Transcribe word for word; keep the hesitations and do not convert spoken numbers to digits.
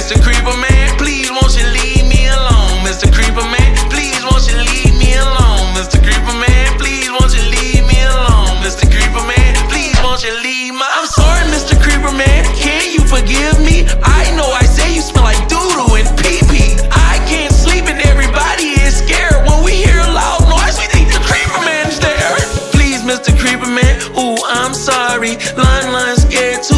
Mister Creeper Man, please won't you leave me alone? Mister Creeper Man, please won't you leave me alone? Mister Creeper Man, please won't you leave me alone? Mister Creeper Man, please won't you leave my... I'm sorry, Mister Creeper Man, can you forgive me? I know I say you smell like doo-doo and pee-pee. I can't sleep and everybody is scared. When we hear a loud noise, we think the Creeper Man's there. Please, Mister Creeper Man, ooh, I'm sorry. Line, line, scared too.